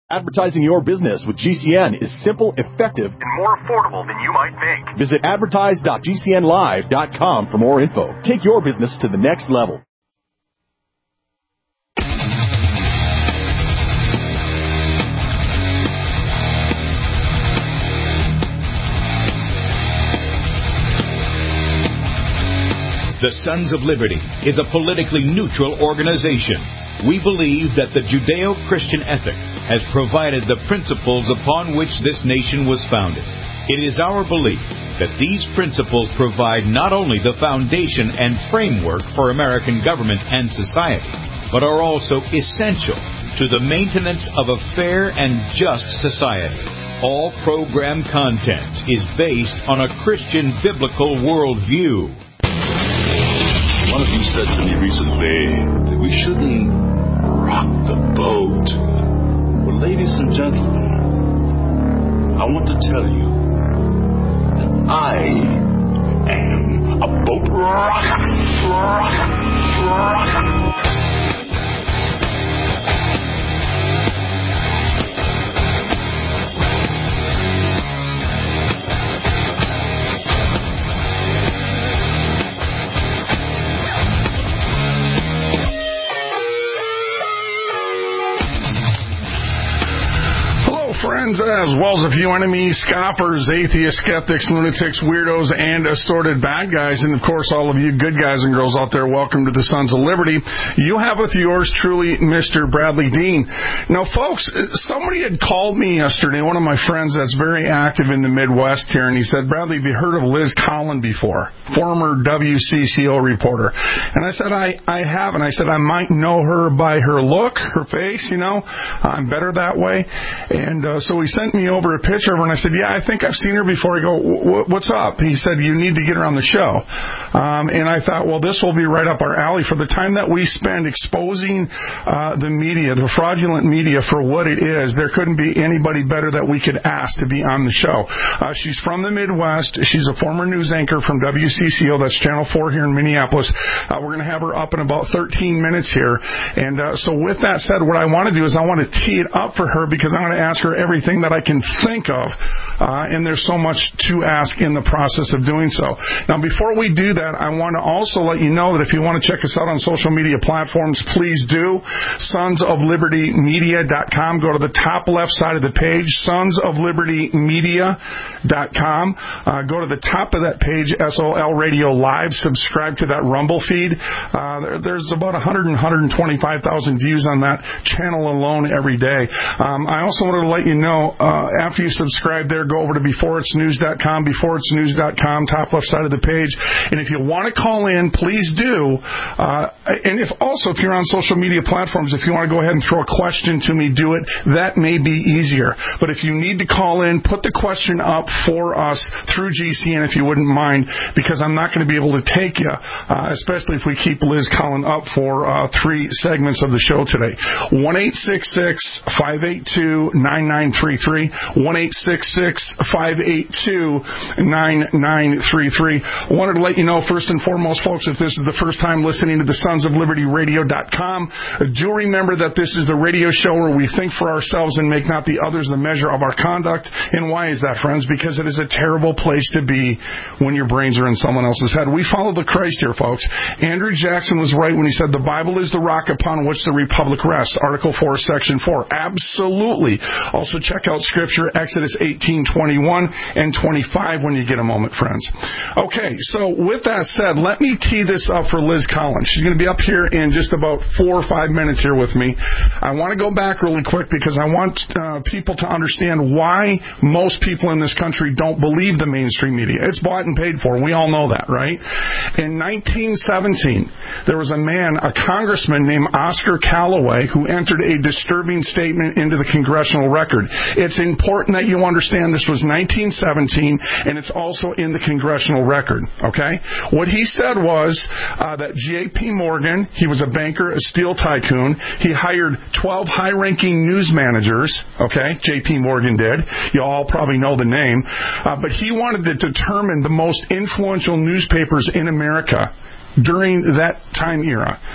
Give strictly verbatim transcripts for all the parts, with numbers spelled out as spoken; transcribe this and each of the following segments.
Advertising your business with G C N is simple, effective, and more affordable than you might think. Visit advertise dot g c n live dot com for more info. Take your business to the next level. The Sons of Liberty is a politically neutral organization. We believe that the Judeo-Christian ethic has provided the principles upon which this nation was founded. It is our belief that these principles provide not only the foundation and framework for American government and society, but are also essential to the maintenance of a fair and just society. All program content is based on a Christian biblical worldview. One of you said to me recently that we shouldn't rock the boat. Well, ladies and gentlemen, I want to tell you that I am a boat rocker. Rocker. Rocker. Friends, as well as a few enemies, scoffers, atheists, skeptics, lunatics, weirdos, and assorted bad guys. And, of course, all of you good guys and girls out there, welcome to the Sons of Liberty. You have with yours truly, Mister Bradley Dean. Now, folks, somebody had called me yesterday, one of my friends that's very active in the Midwest here, and he said, Bradley, have you heard of Liz Collin before? Former W C C O reporter. And I said, I, I haven't. I said, I might know her by her look, her face, you know. I'm better that way. And uh, so he sent me over a picture of her, and I said, yeah, I think I've seen her before. I go, what's up? He said, you need to get her on the show. Um, and I thought, well, this will be right up our alley for the time that we spend exposing uh, the media, the fraudulent media, for what it is. There couldn't be anybody better that we could ask to be on the show. Uh, she's from the Midwest. She's a former news anchor from W C C O. That's Channel four here in Minneapolis. Uh, we're going to have her up in about thirteen minutes here. And uh, so with that said, what I want to do is I want to tee it up for her because I'm going to ask her everything that I can think of, uh, and there's so much to ask in the process of doing so. Now, before we do that, I want to also let you know that if you want to check us out on social media platforms, please do. sons of liberty media dot com. Go to the top left side of the page, sons of liberty media dot com. Uh, go to the top of that page, S O L Radio Live. Subscribe to that Rumble feed. Uh, there, there's about one hundred, one hundred twenty-five thousand views on that channel alone every day. Um, I also wanted to let you know, uh, after you subscribe there, go over to before it's news dot com, before it's news dot com, top left side of the page. And if you want to call in, please do. Uh, and if also, if you're on social media platforms, if you want to go ahead and throw a question to me, do it. That may be easier. But if you need to call in, put the question up for us through G C N if you wouldn't mind, because I'm not going to be able to take you, uh, especially if we keep Liz Collin up for uh, three segments of the show today. one eight six six, five eight two, nine nine three three. one eight six six, five eight two, nine nine three three. I wanted to let you know, first and foremost, folks, if this is the first time listening to the sons of liberty radio dot com, do remember that this is the radio show where we think for ourselves and make not the others the measure of our conduct. And why is that, friends? Because it is a terrible place to be when your brains are in someone else's head. We follow the Christ here, folks. Andrew Jackson was right when he said the Bible is the rock upon which the republic rests. Article four, Section four. Absolutely. Also, check out Scripture, Exodus eighteen, twenty-one and twenty-five when you get a moment, friends. Okay, so with that said, let me tee this up for Liz Collin. She's going to be up here in just about four or five minutes here with me. I want to go back really quick because I want uh, people to understand why most people in this country don't believe the mainstream media. It's bought and paid for. We all know that, right? In nineteen seventeen, there was a man, a congressman named Oscar Callaway, who entered a disturbing statement into the congressional record. It's important that you understand this was nineteen seventeen, and it's also in the congressional record, okay? What he said was uh, that J P Morgan, he was a banker, a steel tycoon. He hired twelve high-ranking news managers, okay? J P Morgan did. You all probably know the name. Uh, but he wanted to determine the most influential newspapers in America during that time era.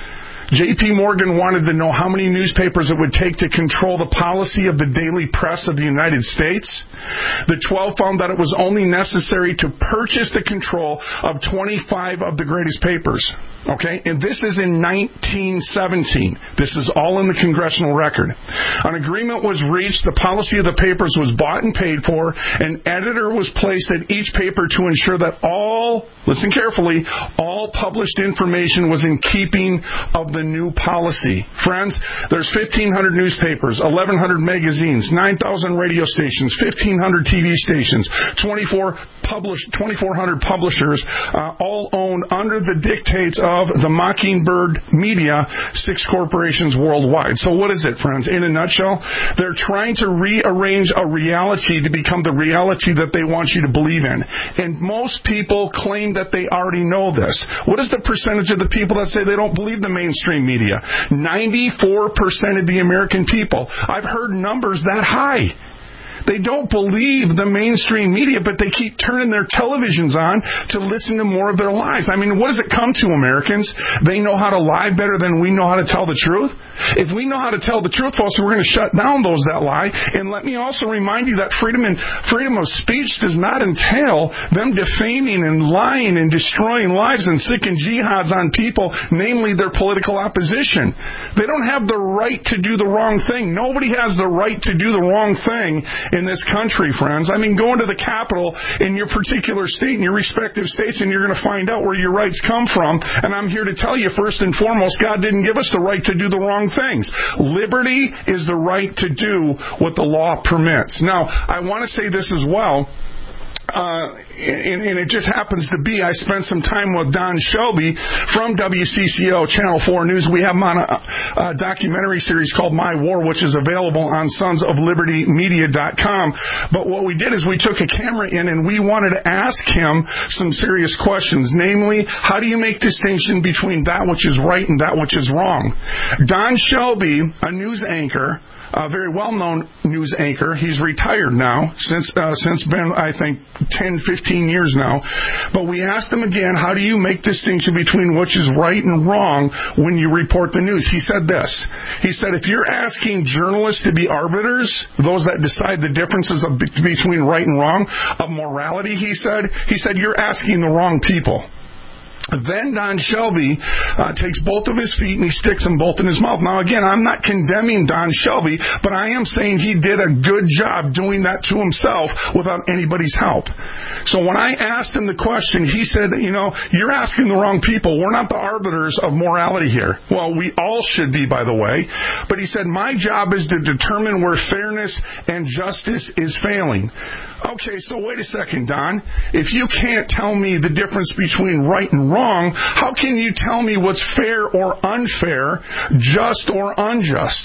J P Morgan wanted to know how many newspapers it would take to control the policy of the daily press of the United States. The twelve found that it was only necessary to purchase the control of twenty-five of the greatest papers. Okay? And this is in nineteen seventeen. This is all in the congressional record. An agreement was reached. The policy of the papers was bought and paid for. An editor was placed at each paper to ensure that all, listen carefully, all published information was in keeping of the new policy. Friends, there's fifteen hundred newspapers, eleven hundred magazines, nine thousand radio stations, fifteen hundred T V stations, twenty-four published, twenty-four hundred publishers, uh, all owned under the dictates of the Mockingbird Media, six corporations worldwide. So what is it, friends? In a nutshell, they're trying to rearrange a reality to become the reality that they want you to believe in. And most people claim that they already know this. What is the percentage of the people that say they don't believe the mainstream media? ninety-four percent of the American people. I've heard numbers that high. They don't believe the mainstream media, but they keep turning their televisions on to listen to more of their lies. I mean, what does it come to, Americans? They know how to lie better than we know how to tell the truth? If we know how to tell the truth, folks, we're going to shut down those that lie. And let me also remind you that freedom and freedom of speech does not entail them defaming and lying and destroying lives and sicking jihads on people, namely their political opposition. They don't have the right to do the wrong thing. Nobody has the right to do the wrong thing in this country, friends. I mean, go into the Capitol in your particular state, in your respective states, and you're going to find out where your rights come from. And I'm here to tell you, first and foremost, God didn't give us the right to do the wrong things. Liberty is the right to do what the law permits. Now, I want to say this as well. Uh, and, and it just happens to be, I spent some time with Don Shelby from W C C O Channel four News. We have him on a, a documentary series called My War, which is available on sons of liberty media dot com. But what we did is we took a camera in and we wanted to ask him some serious questions. Namely, how do you make distinction between that which is right and that which is wrong? Don Shelby, a news anchor, a very well-known news anchor. He's retired now, since uh, since been, I think, ten, fifteen years now. But we asked him again, how do you make distinction between which is right and wrong when you report the news? He said this. He said, if you're asking journalists to be arbiters, those that decide the differences of, between right and wrong, of morality, he said, he said, you're asking the wrong people. Then Don Shelby uh, takes both of his feet and he sticks them both in his mouth. Now, again, I'm not condemning Don Shelby, but I am saying he did a good job doing that to himself without anybody's help. So when I asked him the question, he said, you know, you're asking the wrong people. We're not the arbiters of morality here. Well, we all should be, by the way. But he said, my job is to determine where fairness and justice is failing. Okay, so wait a second, Don. If you can't tell me the difference between right and wrong, how can you tell me what's fair or unfair, just or unjust?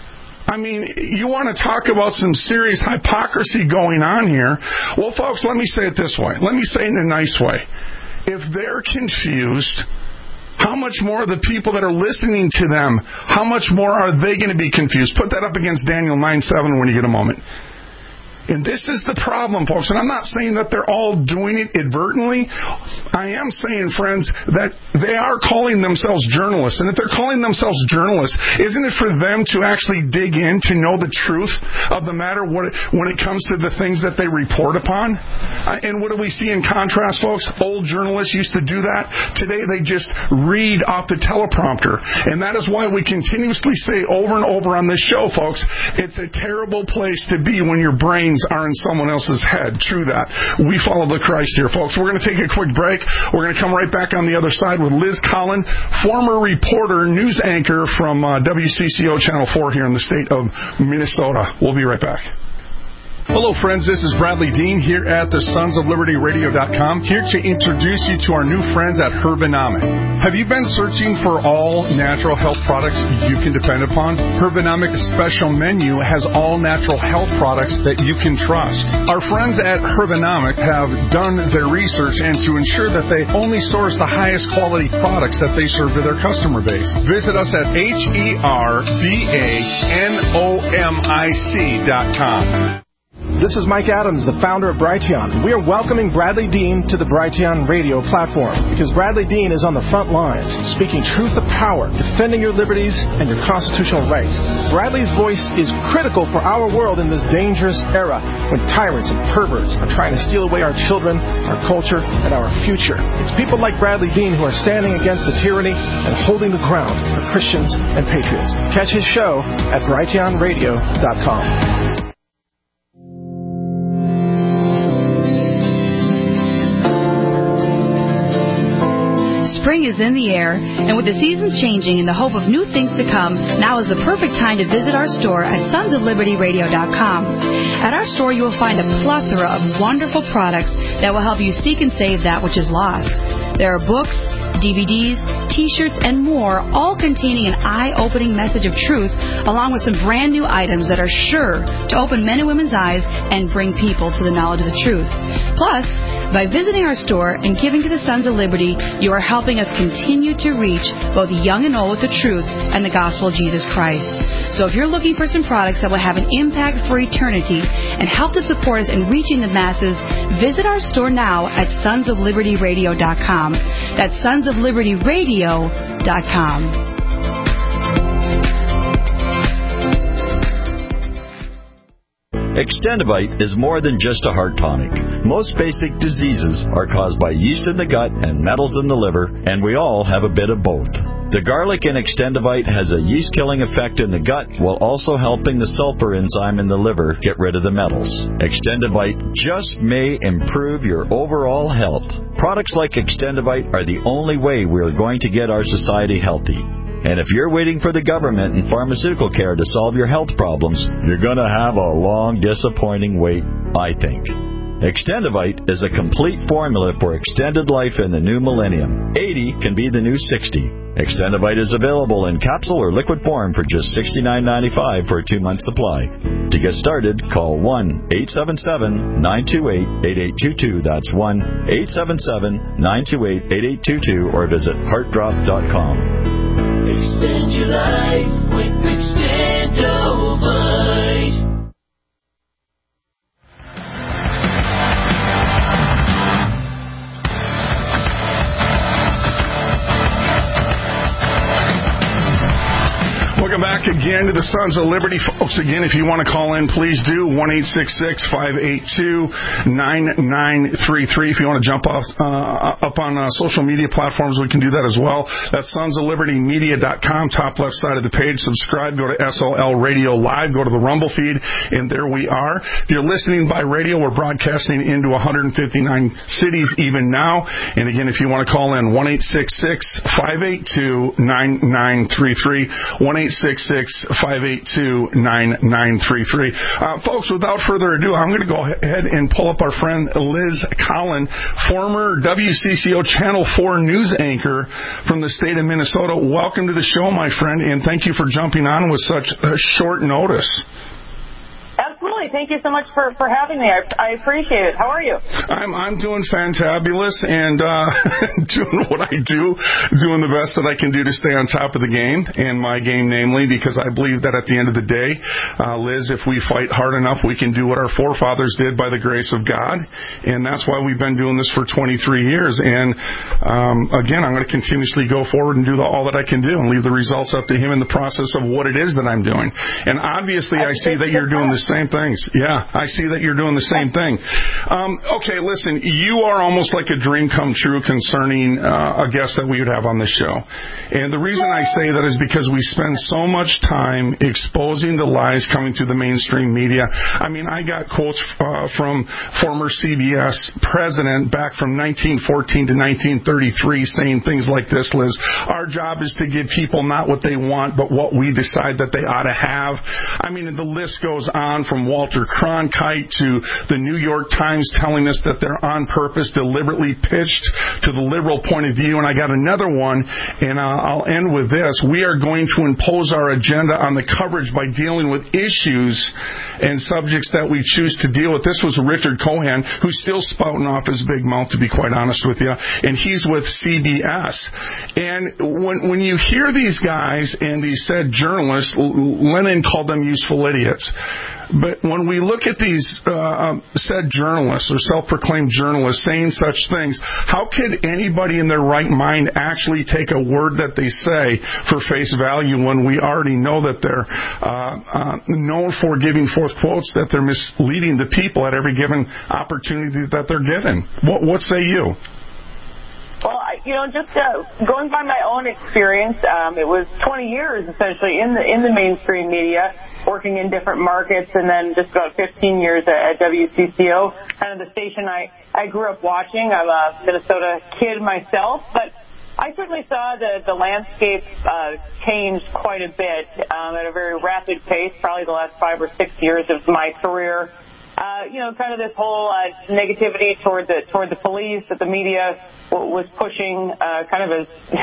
I mean, you want to talk about some serious hypocrisy going on here? Well, folks, let me say it this way. Let me say it in a nice way. If they're confused, how much more are the people that are listening to them? How much more are they going to be confused? Put that up against Daniel nine seven when you get a moment. And this is the problem, folks. And I'm not saying that they're all doing it inadvertently. I am saying, friends, that they are calling themselves journalists. And if they're calling themselves journalists, isn't it for them to actually dig in to know the truth of the matter when it comes to the things that they report upon? And what do we see in contrast, folks? Old journalists used to do that. Today they just read off the teleprompter. And that is why we continuously say over and over on this show, folks, it's a terrible place to be when your brains are in someone else's head. True that. We follow the Christ here, folks. We're going to take a quick break. We're going to come right back on the other side with Liz Collin, former reporter, news anchor from uh, W C C O Channel four here in the state of Minnesota. We'll be right back. Hello, friends. This is Bradley Dean here at the sons of liberty radio dot com, here to introduce you to our new friends at Herbanomic. Have you been searching for all natural health products you can depend upon? Herbanomic's special menu has all natural health products that you can trust. Our friends at Herbanomic have done their research and to ensure that they only source the highest quality products that they serve to their customer base. Visit us at H E R B A N O M I C dot com. This is Mike Adams, the founder of Brighteon. We are welcoming Bradley Dean to the Brighteon radio platform because Bradley Dean is on the front lines, speaking truth to power, defending your liberties and your constitutional rights. Bradley's voice is critical for our world in this dangerous era when tyrants and perverts are trying to steal away our children, our culture, and our future. It's people like Bradley Dean who are standing against the tyranny and holding the ground for Christians and patriots. Catch his show at brighteon radio dot com. Spring is in the air, and with the seasons changing and the hope of new things to come, now is the perfect time to visit our store at sons of liberty radio dot com. At our store, you will find a plethora of wonderful products that will help you seek and save that which is lost. There are books, D V Ds, T-shirts, and more, all containing an eye-opening message of truth, along with some brand new items that are sure to open men and women's eyes and bring people to the knowledge of the truth. Plus, by visiting our store and giving to the Sons of Liberty, you are helping us continue to reach both young and old with the truth and the gospel of Jesus Christ. So if you're looking for some products that will have an impact for eternity and help to support us in reaching the masses, visit our store now at sons of liberty radio dot com. That's sons of liberty radio dot com. Extendivite is more than just a heart tonic. Most basic diseases are caused by yeast in the gut and metals in the liver, and we all have a bit of both. The garlic in Extendivite has a yeast-killing effect in the gut while also helping the sulfur enzyme in the liver get rid of the metals. Extendivite just may improve your overall health. Products like Extendivite are the only way we are going to get our society healthy. And if you're waiting for the government and pharmaceutical care to solve your health problems, you're going to have a long, disappointing wait, I think. Extendivite is a complete formula for extended life in the new millennium. eighty can be the new sixty. Extendivite is available in capsule or liquid form for just sixty-nine ninety-five for a two-month supply. To get started, call one eight seven seven, nine two eight, eight eight two two. That's one eight seven seven, nine two eight, eight eight two two or visit heart drop dot com. Extend your life with Extendivite. Welcome back again to the Sons of Liberty, folks. Again, if you want to call in, please do. one eight six six, five eight two, nine nine three three. If you want to jump off, uh, up on uh, social media platforms, we can do that as well. That's sons of liberty media dot com, top left side of the page. Subscribe, go to S O L Radio Live, go to the Rumble feed, and there we are. If you're listening by radio, we're broadcasting into one hundred fifty-nine cities even now. And again, if you want to call in, one eight six six, five eight two, nine nine three three, one eight six six, five eight two, nine nine three three. Uh, folks, without further ado, I'm going to go ahead and pull up our friend Liz Collin, former W C C O Channel four news anchor from the state of Minnesota. Welcome to the show, my friend, and thank you for jumping on with such a short notice. Absolutely. Thank you so much for, for having me. I, I appreciate it. How are you? I'm I'm doing fantabulous and uh, doing what I do, doing the best that I can do to stay on top of the game, and my game namely, because I believe that at the end of the day, uh, Liz, if we fight hard enough, we can do what our forefathers did by the grace of God, and that's why we've been doing this for twenty-three years. And um, again, I'm going to continuously go forward and do the, all that I can do and leave the results up to him in the process of what it is that I'm doing. And obviously, I see that you're doing the same things. Yeah, I see that you're doing the same thing. Um, okay, listen, you are almost like a dream come true concerning uh, a guest that we would have on this show. And the reason I say that is because we spend so much time exposing the lies coming through the mainstream media. I mean, I got quotes uh, from former C B S president back from nineteen fourteen to nineteen thirty-three saying things like this, Liz. Our job is to give people not what they want, but what we decide that they ought to have. I mean, the list goes on from Walter Cronkite to the New York Times telling us that they're on purpose, deliberately pitched to the liberal point of view. And I got another one, and I'll end with this. We are going to impose our agenda on the coverage by dealing with issues and subjects that we choose to deal with. This was Richard Cohen, who's still spouting off his big mouth, to be quite honest with you, and he's with C B S. And when, when you hear these guys and these said journalists, Lenin called them useful idiots. But when we look at these uh, said journalists or self-proclaimed journalists saying such things, how could anybody in their right mind actually take a word that they say for face value when we already know that they're uh, uh, known for giving forth quotes that they're misleading the people at every given opportunity that they're given? What, what say you? Well, I, you know, just uh, going by my own experience, um, it was twenty years essentially in the in the mainstream media, working in different markets, and then just about fifteen years at, at W C C O, kind of the station I I grew up watching. I'm a Minnesota kid myself, but I certainly saw the the landscape uh, change quite a bit um, at a very rapid pace. Probably the last five or six years of my career. Uh, you know, kind of this whole uh, negativity toward the toward the police that the media w- was pushing, uh, kind of as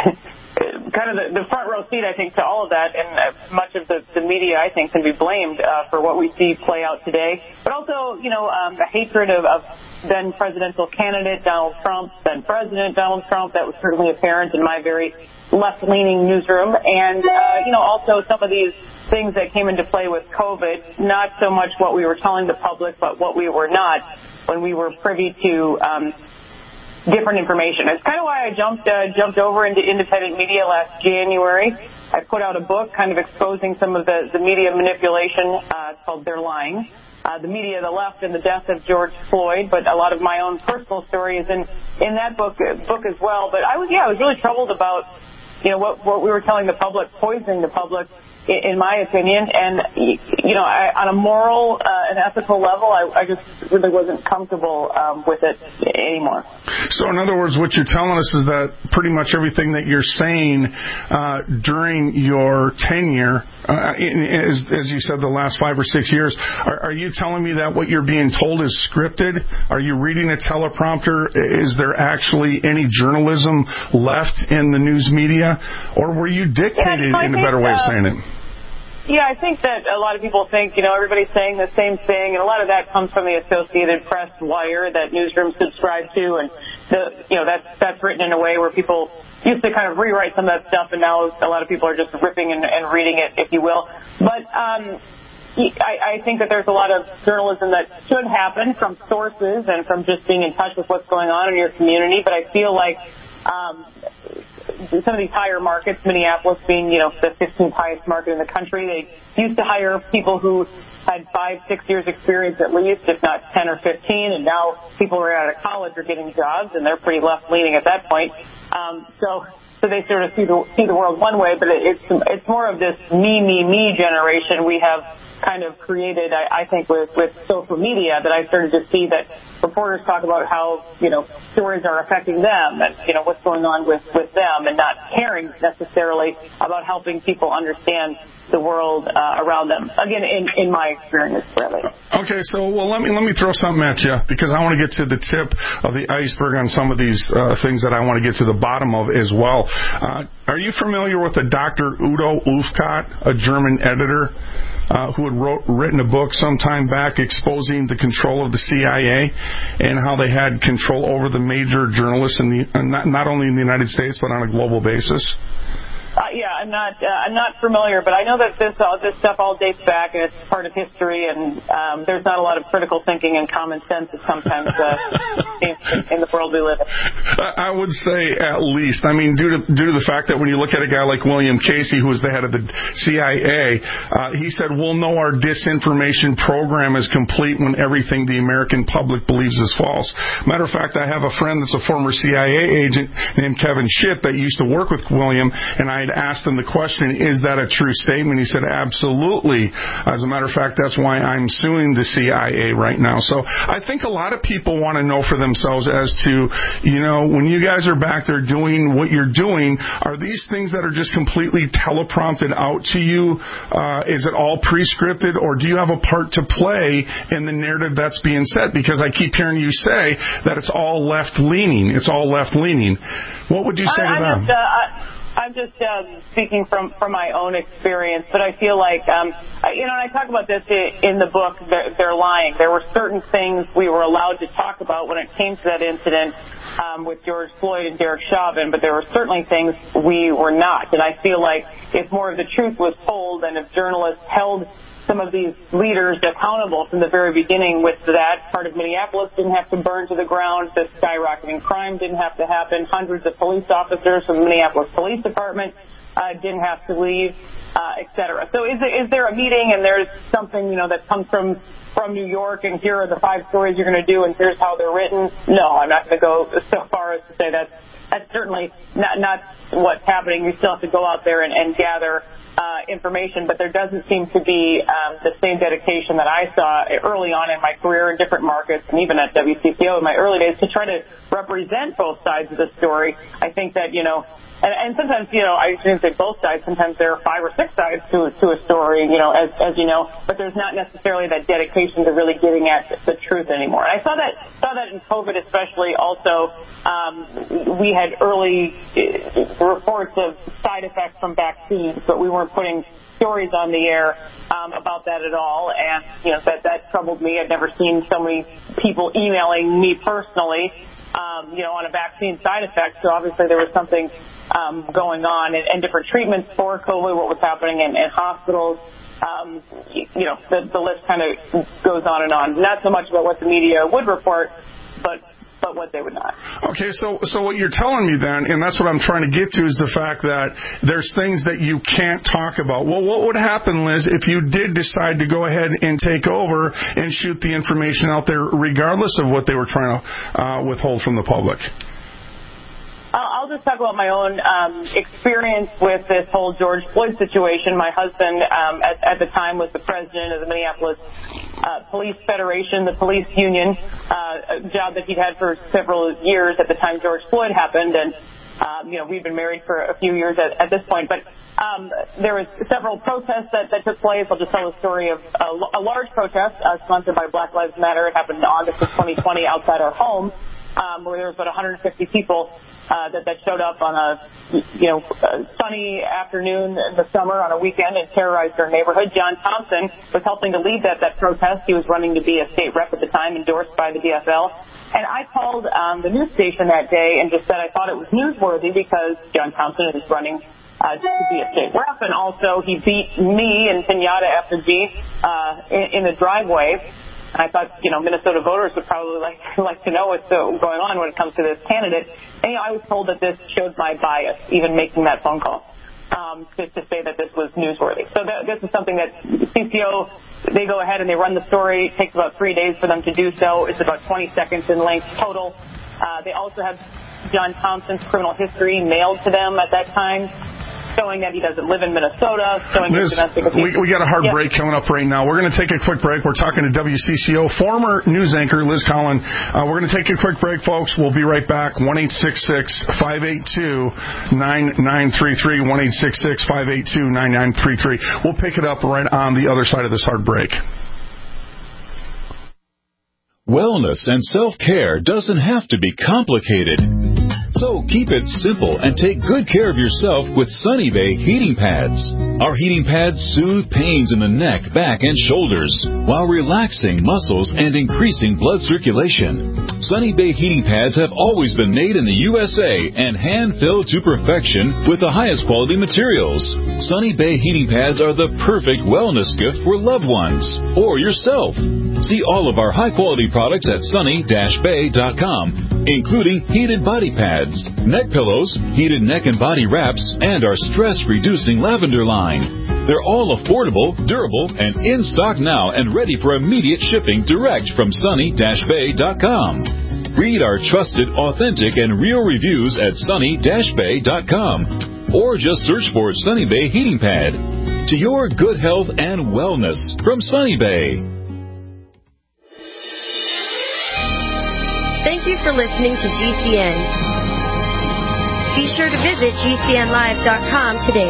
kind of the, the front row seat, I think, to all of that, and uh, much of the, the media, I think, can be blamed uh, for what we see play out today. But also, you know, um, the hatred of, of then presidential candidate Donald Trump, then President Donald Trump, that was certainly apparent in my very left-leaning newsroom, and uh, you know, also some of these things that came into play with COVID, not so much what we were telling the public, but what we were not when we were privy to um, different information. It's kind of why I jumped uh, jumped over into independent media last January. I put out a book kind of exposing some of the, the media manipulation uh, called They're Lying. Uh, the media, the left, and the death of George Floyd, but a lot of my own personal stories in, in that book book as well. But I was, yeah, I was really troubled about, you know, what, what we were telling the public, poisoning the public, in my opinion, and, you know, I, on a moral uh, and ethical level, I, I just really wasn't comfortable um, with it anymore. So, in other words, what you're telling us is that pretty much everything that you're saying uh, during your tenure, uh, in, as, as you said, the last five or six years, are, are you telling me that what you're being told is scripted? Are you reading a teleprompter? Is there actually any journalism left in the news media? Or were you dictated yeah, in a better way of saying it? Yeah, I think that a lot of people think, you know, everybody's saying the same thing, and a lot of that comes from the Associated Press wire that newsrooms subscribe to, and the, you know, that's that's written in a way where people used to kind of rewrite some of that stuff, and now a lot of people are just ripping and, and reading it, if you will. But um, I, I think that there's a lot of journalism that should happen from sources and from just being in touch with what's going on in your community. But I feel like um, some of these higher markets, Minneapolis being, you know, the fifteenth highest market in the country, they used to hire people who had five, six years experience at least, if not ten or fifteen, and now people who are out of college are getting jobs, and they're pretty left-leaning at that point. Um, so, so they sort of see the, see the world one way, but it's, it's more of this me, me, me generation we have kind of created, I, I think, with, with social media, that I started to see that reporters talk about how, you know, stories are affecting them and, you know, what's going on with, with them, and not caring necessarily about helping people understand the world uh, around them. Again, in, in my experience, really. Okay, so, well, let me let me throw something at you, because I want to get to the tip of the iceberg on some of these uh, things that I want to get to the bottom of as well. Uh, are you familiar with a Doctor Udo Ulfkott, a German editor, Uh, who had wrote, written a book some time back exposing the control of the C I A and how they had control over the major journalists in the uh, not, not only in the United States but on a global basis? Uh, yeah, I'm not. Uh, I'm not familiar, but I know that this all this stuff all dates back, and it's part of history. And um, there's not a lot of critical thinking and common sense that sometimes uh, in, in the world we live in. I would say at least. I mean, due to due to the fact that when you look at a guy like William Casey, who was the head of the C I A, uh, he said, "We'll know our disinformation program is complete when everything the American public believes is false." Matter of fact, I have a friend that's a former C I A agent named Kevin Schitt that used to work with William, and I asked him the question, is that a true statement? He said, absolutely. As a matter of fact, that's why I'm suing the C I A right now. So I think a lot of people want to know for themselves as to, you know, when you guys are back there doing what you're doing, are these things that are just completely teleprompted out to you? Uh, is it all pre-scripted, or do you have a part to play in the narrative that's being set? Because I keep hearing you say that it's all left-leaning. It's all left-leaning. What would you say I, to I'm them? Just, uh, I- I'm just uh, speaking from, from my own experience, but I feel like, um, I, you know, and I talk about this in the book, They're, They're Lying. There were certain things we were allowed to talk about when it came to that incident um, with George Floyd and Derek Chauvin, but there were certainly things we were not. And I feel like if more of the truth was told, and if journalists held some of these leaders accountable from the very beginning with that. Part of Minneapolis didn't have to burn to the ground. The skyrocketing crime didn't have to happen. Hundreds of police officers from the Minneapolis Police Department uh, didn't have to leave, uh, et cetera. So is, it, is there a meeting and there's something, you know, that comes from, from New York and here are the five stories you're going to do and here's how they're written? No, I'm not going to go so far as to say that. That's certainly not, not what's happening. You still have to go out there and, and gather uh, information, but there doesn't seem to be um, the same dedication that I saw early on in my career in different markets and even at W C C O in my early days to try to represent both sides of the story. I think that, you know, and, and sometimes, you know, I shouldn't say both sides. Sometimes there are five or six sides to, to a story, you know, as, as you know, but there's not necessarily that dedication to really getting at the truth anymore. And I saw that, saw that in COVID especially also. Um, we had early reports of side effects from vaccines, but we weren't putting stories on the air um, about that at all. And, you know, that, that troubled me. I'd never seen so many people emailing me personally, um, you know, on a vaccine side effect. So obviously there was something um, going on and, and different treatments for COVID, what was happening in, in hospitals. Um, you know, the, the list kind of goes on and on. Not so much about what the media would report, but but what they would not. Okay, so so what you're telling me then, and that's what I'm trying to get to, is the fact that there's things that you can't talk about. Well, what would happen, Liz, if you did decide to go ahead and take over and shoot the information out there, regardless of what they were trying to uh, withhold from the public? I'll just talk about my own um, experience with this whole George Floyd situation. My husband, um, at, at the time, was the president of the Minneapolis uh, Police Federation, the police union, uh, a job that he'd had for several years at the time George Floyd happened. And, um, you know, we've been married for a few years at, at this point. But um, there was several protests that, that took place. I'll just tell the story of a, a large protest uh, sponsored by Black Lives Matter. It happened in August of twenty twenty outside our home, um, where there was about one hundred fifty people Uh, that, that showed up on a, you know, a sunny afternoon in the summer on a weekend and terrorized our neighborhood. John Thompson was helping to lead that, that protest. He was running to be a state rep at the time, endorsed by the D F L. And I called um, the news station that day and just said I thought it was newsworthy because John Thompson is running uh, to be a state rep. And also he beat me and Pinata Effigy uh, in, in the driveway. And I thought, you know, Minnesota voters would probably like like to know what's going on when it comes to this candidate. And, you know, I was told that this showed my bias, even making that phone call, um, to, to say that this was newsworthy. So that, this is something that C C O, they go ahead and they run the story. It takes about three days for them to do so. It's about twenty seconds in length total. Uh, they also have John Thompson's criminal history mailed to them at that time, showing that he doesn't live in Minnesota, showing his domestic abuse. We, we got a hard yeah. break coming up right now. We're going to take a quick break. We're talking to W C C O, former news anchor Liz Collin. Uh, we're going to take a quick break, folks. We'll be right back. one eight six six, five eight two, nine nine three three, one eight six six, five eight two, nine nine three three. We'll pick it up right on the other side of this hard break. Wellness and self-care doesn't have to be complicated. So keep it simple and take good care of yourself with Sunny Bay heating pads. Our heating pads soothe pains in the neck, back, and shoulders while relaxing muscles and increasing blood circulation. Sunny Bay heating pads have always been made in the U S A and hand-filled to perfection with the highest quality materials. Sunny Bay heating pads are the perfect wellness gift for loved ones or yourself. See all of our high-quality products at sunny dash bay dot com, including heated body pads, neck pillows, heated neck and body wraps, and our stress-reducing lavender line. They're all affordable, durable, and in stock now and ready for immediate shipping direct from sunny dash bay dot com. Read our trusted, authentic, and real reviews at sunny dash bay dot com or just search for Sunny Bay Heating Pad. To your good health and wellness from Sunny Bay. Thank you for listening to G C N. Be sure to visit G C N live dot com today.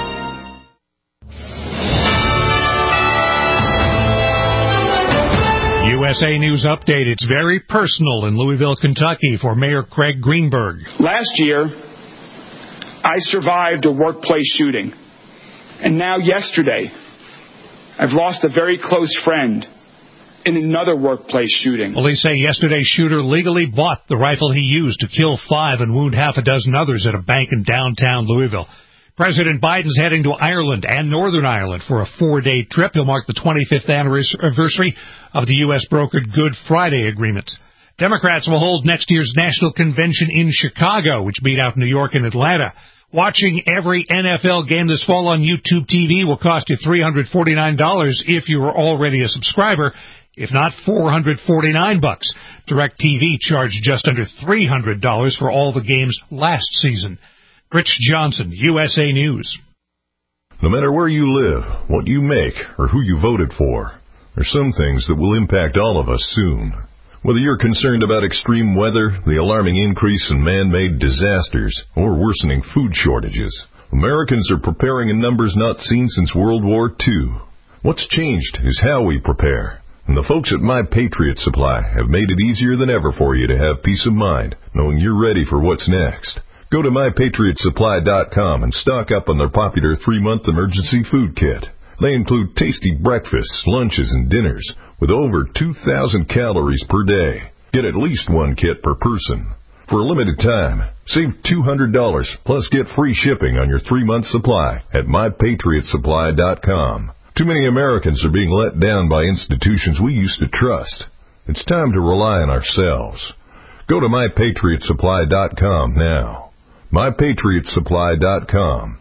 U S A News Update. It's very personal in Louisville, Kentucky for Mayor Craig Greenberg. Last year, I survived a workplace shooting. And now yesterday, I've lost a very close friend in another workplace shooting. Police say yesterday's shooter legally bought the rifle he used to kill five and wound half a dozen others at a bank in downtown Louisville. President Biden's heading to Ireland and Northern Ireland for a four-day trip. He'll mark the twenty-fifth anniversary of the U S brokered Good Friday Agreement. Democrats will hold next year's national convention in Chicago, which beat out New York and Atlanta. Watching every N F L game this fall on YouTube T V will cost you three hundred forty-nine dollars if you are already a subscriber. If not, four hundred forty-nine bucks. DirecTV charged just under three hundred dollars for all the games last season. Rich Johnson, U S A News. No matter where you live, what you make, or who you voted for, there's some things that will impact all of us soon. Whether you're concerned about extreme weather, the alarming increase in man-made disasters, or worsening food shortages, Americans are preparing in numbers not seen since World War Two. What's changed is how we prepare. And the folks at My Patriot Supply have made it easier than ever for you to have peace of mind, knowing you're ready for what's next. Go to my patriot supply dot com and stock up on their popular three-month emergency food kit. They include tasty breakfasts, lunches, and dinners with over two thousand calories per day. Get at least one kit per person. For a limited time, save two hundred dollars plus get free shipping on your three-month supply at my patriot supply dot com. Too many Americans are being let down by institutions we used to trust. It's time to rely on ourselves. Go to my patriot supply dot com now. my patriot supply dot com.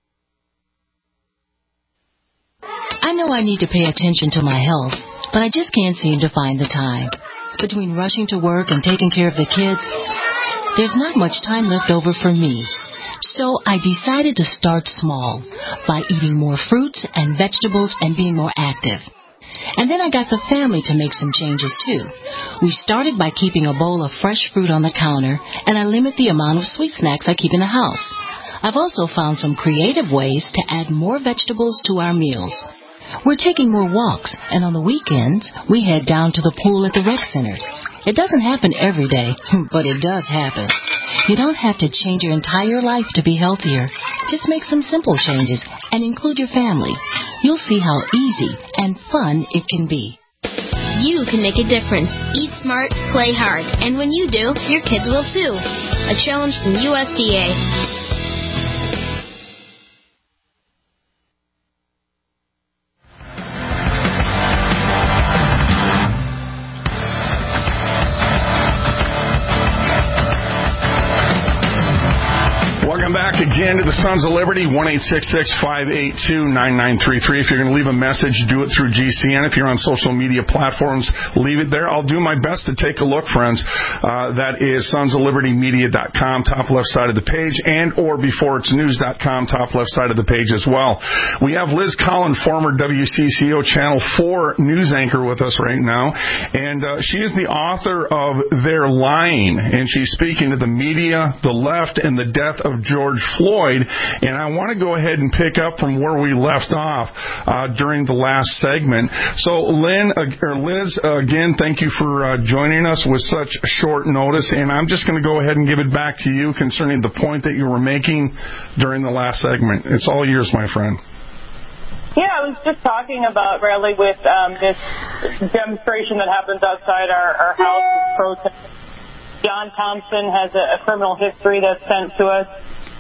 I know I need to pay attention to my health, but I just can't seem to find the time. Between rushing to work and taking care of the kids, there's not much time left over for me. So I decided to start small by eating more fruits and vegetables and being more active. And then I got the family to make some changes, too. We started by keeping a bowl of fresh fruit on the counter, and I limit the amount of sweet snacks I keep in the house. I've also found some creative ways to add more vegetables to our meals. We're taking more walks, and on the weekends, we head down to the pool at the rec center. It doesn't happen every day, but it does happen. You don't have to change your entire life to be healthier. Just make some simple changes and include your family. You'll see how easy and fun it can be. You can make a difference. Eat smart, play hard. And when you do, your kids will too. A challenge from U S D A. Again to the Sons of Liberty, one eight six six, five eight two, nine nine three three. If you're going to leave a message, do it through G C N. If you're on social media platforms, leave it there. I'll do my best to take a look, friends. Uh, that is sons of liberty media dot com, top left side of the page, and or before it's news dot com, top left side of the page as well. We have Liz Collin, former W C C O Channel four news anchor with us right now, and uh, she is the author of They're Lying, and she's speaking to the media, the left, and the death of George Floyd, and I want to go ahead and pick up from where we left off uh, during the last segment. So, Lynn, uh, or Liz, uh, again, thank you for uh, joining us with such short notice, and I'm just going to go ahead and give it back to you concerning the point that you were making during the last segment. It's all yours, my friend. Yeah, I was just talking about, Bradley, with um, this demonstration that happens outside our, our house, this protest. John Thompson has a, a criminal history that's sent to us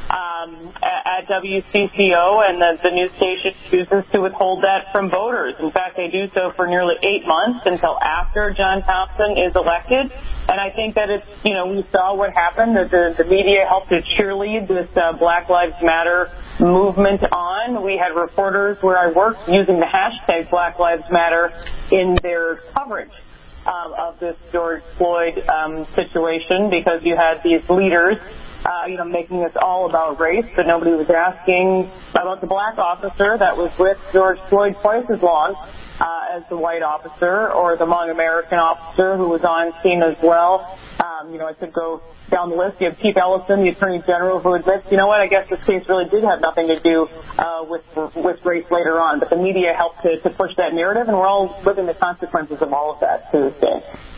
um, at, at W C C O, and the, the news station chooses to withhold that from voters. In fact, they do so for nearly eight months until after John Thompson is elected. And I think that it's, you know, we saw what happened, that the, the media helped to cheerlead this uh, Black Lives Matter movement on. We had reporters where I worked using the hashtag Black Lives Matter in their coverage Um, of this George Floyd um, situation, because you had these leaders, uh, you know, making this all about race, but nobody was asking about the black officer that was with George Floyd twice as long uh, as the white officer, or the Hmong American officer who was on scene as well. Um, you know, I could go down the list. You have Keith Ellison, the Attorney General, who admits, you know what, I guess this case really did have nothing to do uh, with with race later on. But the media helped to, to push that narrative, and we're all living the consequences of all of that to this day.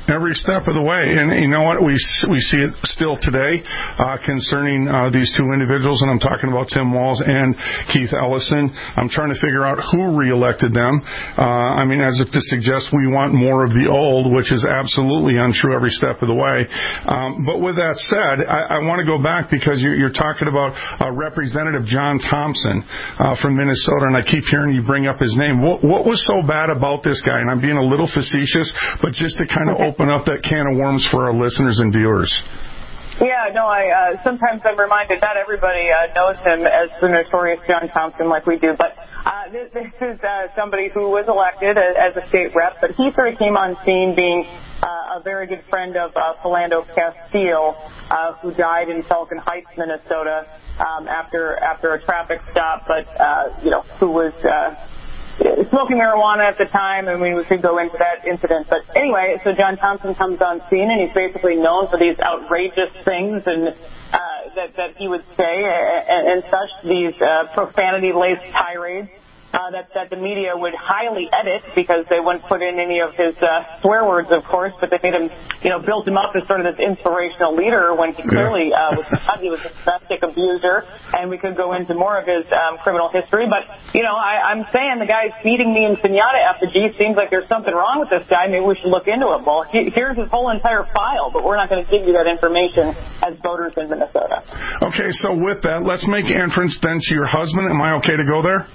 every step of the way. And you know what? We we see it still today uh, concerning uh, these two individuals, and I'm talking about Tim Walz and Keith Ellison. I'm trying to figure out who reelected them. Uh, I mean, as if to suggest we want more of the old, which is absolutely untrue every step of the way. Um, but with that said, I, I want to go back because you're, you're talking about uh, Representative John Thompson uh, from Minnesota, and I keep hearing you bring up his name. What, what was so bad about this guy? And I'm being a little facetious, but just to kind of okay. open up that can of worms for our listeners and viewers. Yeah, no, I uh, sometimes I'm reminded not everybody uh, knows him as the notorious John Thompson like we do, but uh, this, this is uh, somebody who was elected as a state rep, but he sort of came on scene being uh, a very good friend of uh, Philando Castile, uh, who died in Falcon Heights, Minnesota, um, after after a traffic stop, but uh, you know, who was uh, smoking marijuana at the time. I mean, we could go into that incident. But anyway, so John Thompson comes on scene, and he's basically known for these outrageous things and uh, that, that he would say and, and such, these uh, profanity-laced tirades. Uh, that, that the media would highly edit because they wouldn't put in any of his uh, swear words, of course, but they made him, you know, built him up as sort of this inspirational leader when he clearly uh, was not. He was a domestic abuser, and we could go into more of his um, criminal history. But, you know, I, I'm saying the guy's feeding me Ensenada effigy. Seems like there's something wrong with this guy. Maybe we should look into it. Well, he, here's his whole entire file, but we're not going to give you that information as voters in Minnesota. Okay, so with that, let's make entrance then to your husband. Am I okay to go there?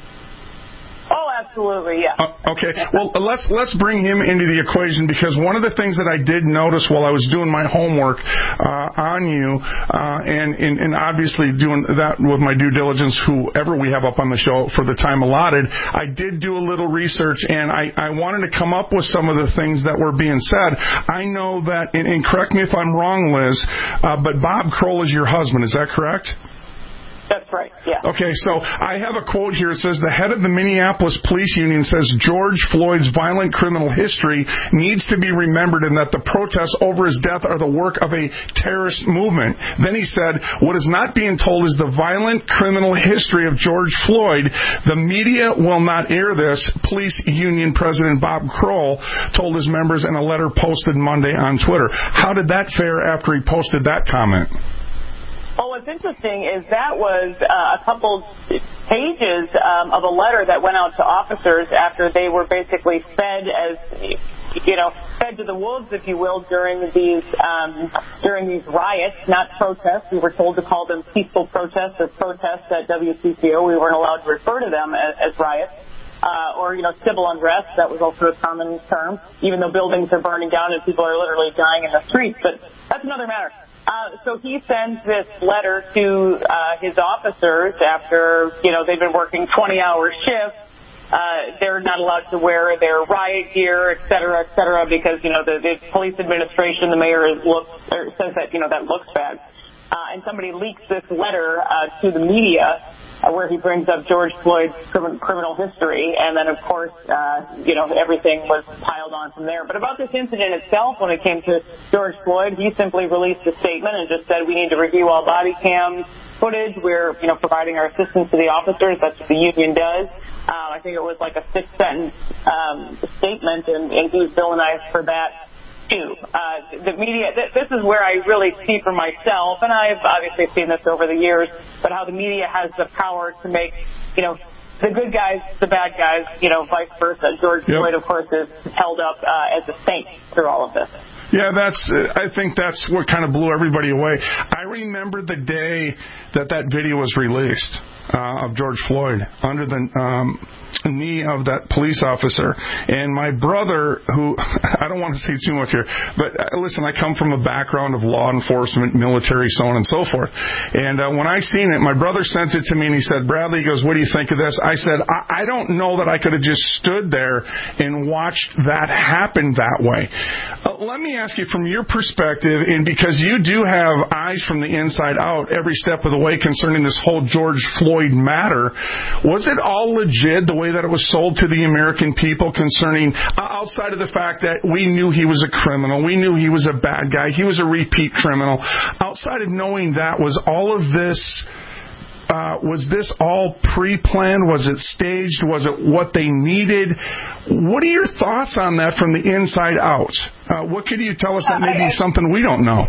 Oh, absolutely, yeah. Uh, okay, well, let's let's bring him into the equation, because one of the things that I did notice while I was doing my homework uh, on you, uh, and, and and obviously doing that with my due diligence, whoever we have up on the show for the time allotted, I did do a little research, and I, I wanted to come up with some of the things that were being said. I know that, and, and correct me if I'm wrong, Liz, uh, but Bob Kroll is your husband, is that correct? That's right, yeah. Okay, so I have a quote here. It says, the head of the Minneapolis Police Union says George Floyd's violent criminal history needs to be remembered and that the protests over his death are the work of a terrorist movement. Then he said, what is not being told is the violent criminal history of George Floyd. The media will not air this. Police Union President Bob Kroll told his members in a letter posted Monday on Twitter. How did that fare after he posted that comment? Well, what's interesting is that was uh, a couple pages um, of a letter that went out to officers after they were basically fed as, you know, fed to the wolves, if you will, during these um, during these riots, not protests. We were told to call them peaceful protests or protests at W C C O. We weren't allowed to refer to them as, as riots. Uh, or, you know, civil unrest, that was also a common term, even though buildings are burning down and people are literally dying in the streets. But that's another matter. Uh, so he sends this letter to uh, his officers after, you know, they've been working twenty-hour shifts. Uh, they're not allowed to wear their riot gear, et cetera, et cetera, because, you know, the, the police administration, the mayor is look, or says that, you know, that looks bad. Uh, and somebody leaks this letter uh, to the media uh, where he brings up George Floyd's crim- criminal history. And then, of course, uh, you know, everything was piled on from there. But about this incident itself, when it came to George Floyd, he simply released a statement and just said, we need to review all body cam footage. We're, you know, providing our assistance to the officers. That's what the union does. Um, I think it was like a six-sentence um, statement, and, and he was villainized for that. Too. Uh, the media, th- this is where I really see for myself, and I've obviously seen this over the years, but how the media has the power to make, you know, the good guys the bad guys, you know, vice versa. George yep. Floyd, of course, is held up uh, as a saint through all of this. Yeah, that's. I think that's what kind of blew everybody away. I remember the day that that video was released uh, of George Floyd under the um, knee of that police officer. And my brother, who, I don't want to say too much here, but uh, listen, I come from a background of law enforcement, military, so on and so forth. And uh, when I seen it, my brother sent it to me and he said, Bradley, he goes, what do you think of this? I said, I, I don't know that I could have just stood there and watched that happen that way. Uh, let me ask you from your perspective, and because you do have eyes from the inside out every step of the way concerning this whole George Floyd matter, was it all legit the way that it was sold to the American people concerning, outside of the fact that we knew he was a criminal, we knew he was a bad guy, he was a repeat criminal, outside of knowing that, was all of this Uh, was this all pre-planned? Was it staged? Was it what they needed? What are your thoughts on that from the inside out? Uh, what could you tell us that may be something we don't know?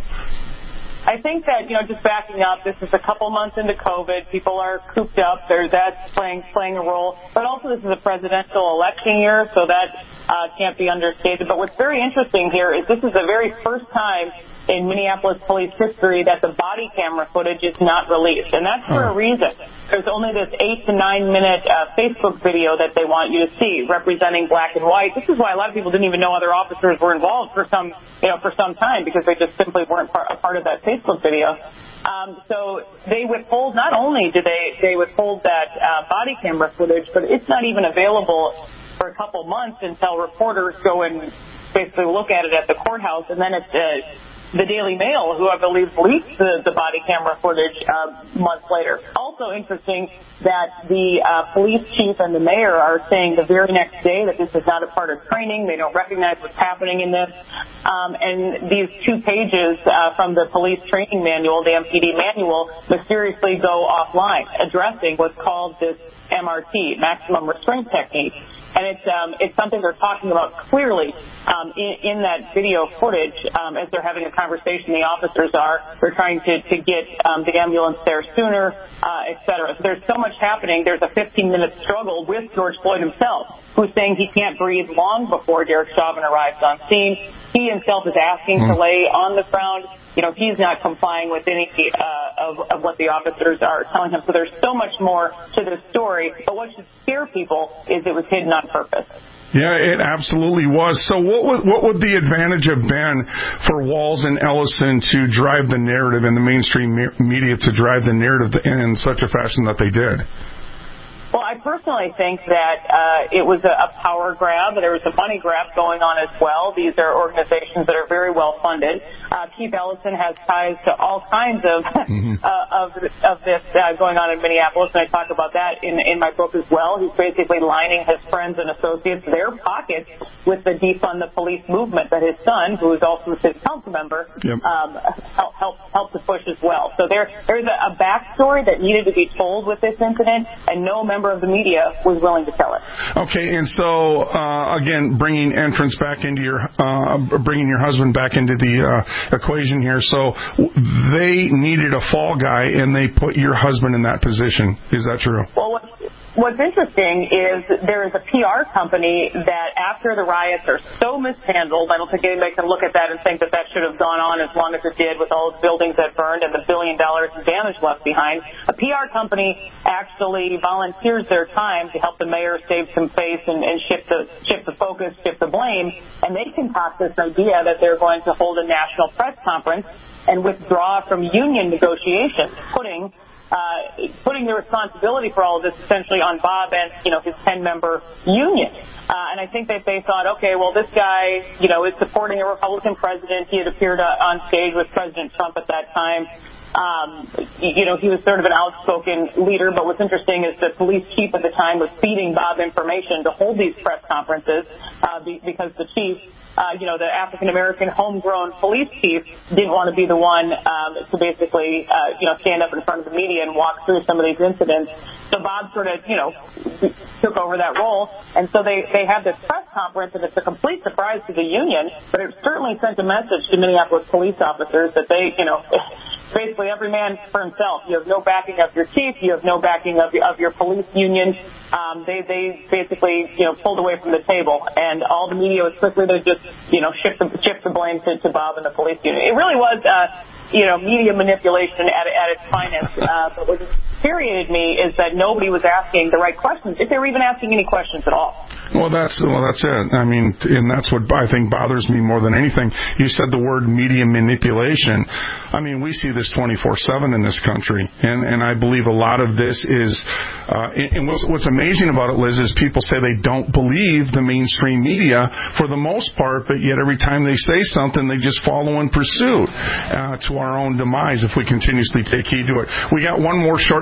I think that, you know, just backing up, this is a couple months into COVID. People are cooped up. There's that playing playing a role. But also this is a presidential election year, so that uh, can't be understated. But what's very interesting here is this is the very first time in Minneapolis police history that the body camera footage is not released. And that's for a reason. There's only this eight to nine minute uh, Facebook video that they want you to see representing black and white. This is why a lot of people didn't even know other officers were involved for some, you know, for some time, because they just simply weren't part, a part of that Facebook video. Um, so they withhold, not only do they, they withhold that uh, body camera footage, but it's not even available for a couple months until reporters go and basically look at it at the courthouse, and then it's uh, the Daily Mail, who I believe leaked the, the body camera footage uh, months later. Also interesting that the uh, police chief and the mayor are saying the very next day that this is not a part of training. They don't recognize what's happening in this. Um, and these two pages uh, from the police training manual, the M P D manual, mysteriously go offline, addressing what's called this M R T, maximum restraint technique. And it's um, it's something they're talking about clearly um, in, in that video footage um, as they're having a conversation. The officers are they're trying to to get um, the ambulance there sooner, uh, et cetera. So there's so much happening. There's a fifteen minute struggle with George Floyd himself, who's saying he can't breathe long before Derek Chauvin arrives on scene. He himself is asking mm. to lay on the ground. You know, he's not complying with any uh, of, of what the officers are telling him. So there's so much more to this story. But what should scare people is it was hidden on purpose. Yeah, it absolutely was. So what would, what would the advantage have been for Walz and Ellison to drive the narrative and the mainstream media to drive the narrative in such a fashion that they did? Well, I personally think that uh, it was a, a power grab. There was a money grab going on as well. These are organizations that are very well funded. Uh, Keith Ellison has ties to all kinds of mm-hmm. uh, of, of this uh, going on in Minneapolis, and I talk about that in, in my book as well. He's basically lining his friends and associates, their pockets, with the defund the police movement that his son, who is also a city council member, yep. um, helped help, help to push as well. So there there's a, a backstory that needed to be told with this incident, and no member of the media was willing to tell it. Okay, and so uh, again, bringing entrance back into your, uh, bringing your husband back into the uh, equation here. So they needed a fall guy, and they put your husband in that position. Is that true? Well, what's, what's interesting is there is a P R company that, after the riots are so mishandled, I don't think anybody can look at that and think that that should have gone on as long as it did with all the buildings that burned and the billion dollars in damage left behind. A P R company actually volunteers their time to help the mayor save some face and, and shift the shift the focus, shift the blame, and they concoct this idea that they're going to hold a national press conference and withdraw from union negotiations, putting Uh, putting the responsibility for all of this essentially on Bob and, you know, his ten-member union. Uh, and I think that they thought, okay, well, this guy, you know, is supporting a Republican president. He had appeared uh, on stage with President Trump at that time. Um, you know, he was sort of an outspoken leader, but what's interesting is the police chief at the time was feeding Bob information to hold these press conferences uh, be, because the chief, uh, you know, the African-American homegrown police chief didn't want to be the one um, to basically, uh, you know, stand up in front of the media and walk through some of these incidents. So Bob sort of, you know, took over that role, and so they, they have this press conference, and it's a complete surprise to the union, but it certainly sent a message to Minneapolis police officers that they, you know, basically every man for himself. You have no backing of your chief. You have no backing of, of your police union. Um, they, they basically, you know, pulled away from the table, and all the media was quickly to just, you know, shift the, shift the blame to, to Bob and the police union. It really was, uh, you know, media manipulation at, at its finest. Uh, but what infuriated me is that nobody was asking the right questions, if they were even asking any questions at all. Well, that's well, that's it. I mean, and that's what I think bothers me more than anything. You said the word media manipulation. I mean, we see this twenty-four seven in this country, and and I believe a lot of this is. Uh, and what's, what's amazing about it, Liz, is people say they don't believe the mainstream media for the most part, but yet every time they say something, they just follow in pursuit uh, to our own demise if we continuously take heed to it. We got one more short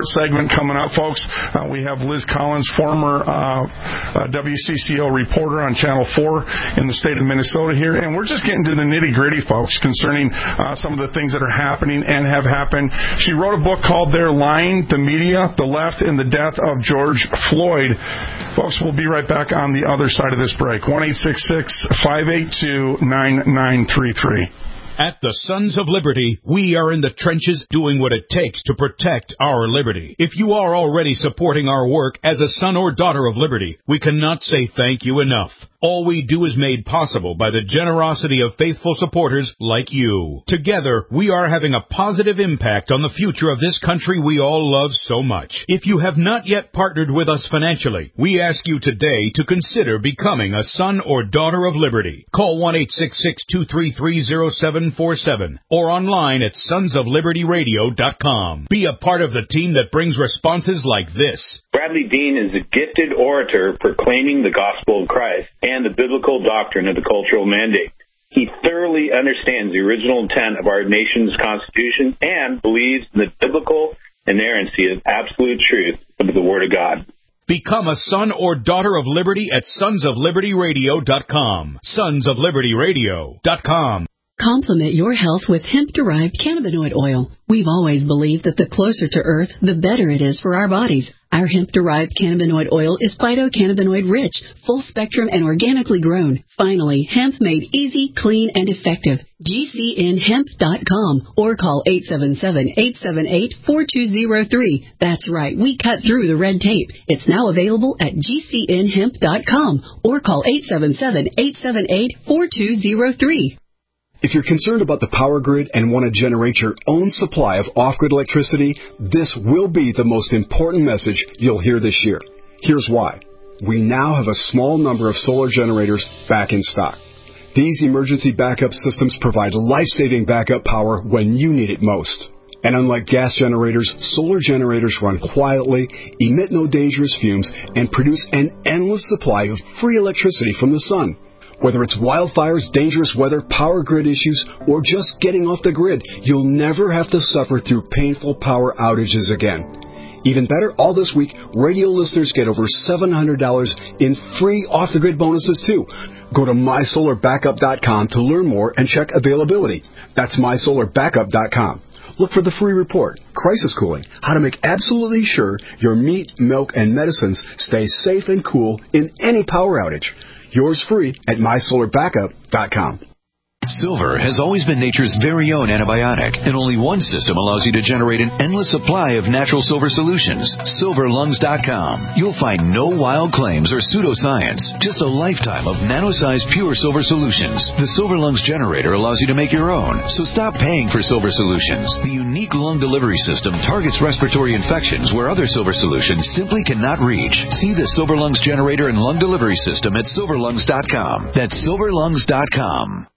report segment coming up, folks. Uh, we have Liz Collins, former uh, uh, W C C O reporter on Channel four in the state of Minnesota here, and we're just getting to the nitty-gritty, folks, concerning uh, some of the things that are happening and have happened. She wrote a book called They're Lying, the Media, the Left, and the Death of George Floyd. Folks, we'll be right back on the other side of this break. one eight six six, five eight two, nine nine three three. At the Sons of Liberty, we are in the trenches doing what it takes to protect our liberty. If you are already supporting our work as a son or daughter of liberty, we cannot say thank you enough. All we do is made possible by the generosity of faithful supporters like you. Together, we are having a positive impact on the future of this country we all love so much. If you have not yet partnered with us financially, we ask you today to consider becoming a son or daughter of liberty. Call one eight six six, two three three, zero seven four seven or online at sons of liberty radio dot com. Be a part of the team that brings responses like this. Bradley Dean is a gifted orator proclaiming the gospel of Christ and the biblical doctrine of the cultural mandate. He thoroughly understands the original intent of our nation's Constitution and believes in the biblical inerrancy of absolute truth of the Word of God. Become a son or daughter of liberty at sons of liberty radio dot com. sons of liberty radio dot com. Complement your health with hemp-derived cannabinoid oil. We've always believed that the closer to Earth, the better it is for our bodies. Our hemp-derived cannabinoid oil is phytocannabinoid-rich, full-spectrum, and organically grown. Finally, hemp made easy, clean, and effective. G C N hemp dot com or call eight seven seven, eight seven eight, four two zero three. That's right, we cut through the red tape. It's now available at G C N hemp dot com or call eight seven seven, eight seven eight, four two zero three. If you're concerned about the power grid and want to generate your own supply of off-grid electricity, this will be the most important message you'll hear this year. Here's why. We now have a small number of solar generators back in stock. These emergency backup systems provide life-saving backup power when you need it most. And unlike gas generators, solar generators run quietly, emit no dangerous fumes, and produce an endless supply of free electricity from the sun. Whether it's wildfires, dangerous weather, power grid issues, or just getting off the grid, you'll never have to suffer through painful power outages again. Even better, all this week, radio listeners get over seven hundred dollars in free off-the-grid bonuses, too. Go to my solar backup dot com to learn more and check availability. That's my solar backup dot com. Look for the free report, Crisis Cooling, how to make absolutely sure your meat, milk, and medicines stay safe and cool in any power outage. Yours free at my solar backup dot com. Silver has always been nature's very own antibiotic, and only one system allows you to generate an endless supply of natural silver solutions. silver lungs dot com. You'll find no wild claims or pseudoscience, just a lifetime of nano-sized pure silver solutions. The Silver Lungs generator allows you to make your own, so stop paying for silver solutions. The unique lung delivery system targets respiratory infections where other silver solutions simply cannot reach. See the Silver Lungs generator and lung delivery system at silver lungs dot com. That's silver lungs dot com.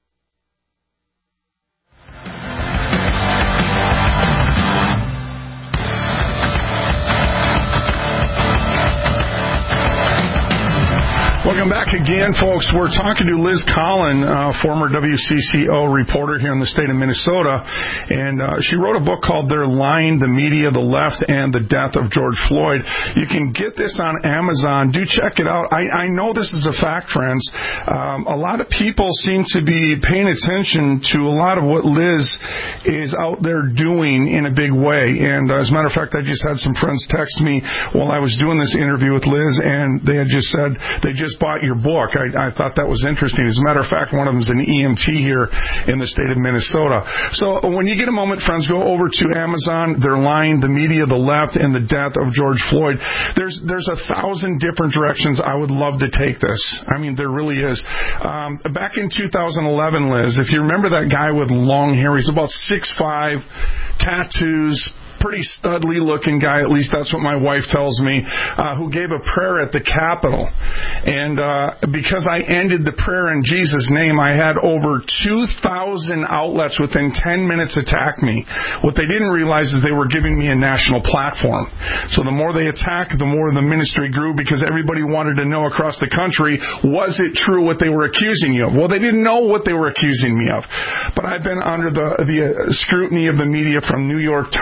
Welcome back again, folks. We're talking to Liz Collins, uh, former W C C O reporter here in the state of Minnesota, and uh, she wrote a book called They're Lying, the Media, the Left, and the Death of George Floyd. You can get this on Amazon. Do check it out. I, I know this is a fact, friends. Um, a lot of people seem to be paying attention to a lot of what Liz is out there doing in a big way, and uh, as a matter of fact, I just had some friends text me while I was doing this interview with Liz, and they had just said they just bought your book. I, I thought that was interesting. As a matter of fact, one of them is an E M T here in the state of Minnesota. So when you get a moment, friends, go over to Amazon. They're Lying, the Media, the Left, and the Death of George Floyd. There's there's a thousand different directions I would love to take this. I mean, there really is. Um, back in two thousand eleven, Liz, if you remember that guy with long hair, he's about six five, tattoos, pretty studly looking guy, at least that's what my wife tells me, uh, who gave a prayer at the Capitol. And uh, because I ended the prayer in Jesus' name, I had over two thousand outlets within ten minutes attack me. What they didn't realize is they were giving me a national platform. So the more they attacked, the more the ministry grew, because everybody wanted to know across the country, was it true what they were accusing you of? Well, they didn't know what they were accusing me of. But I've been under the, the scrutiny of the media, from New York Times to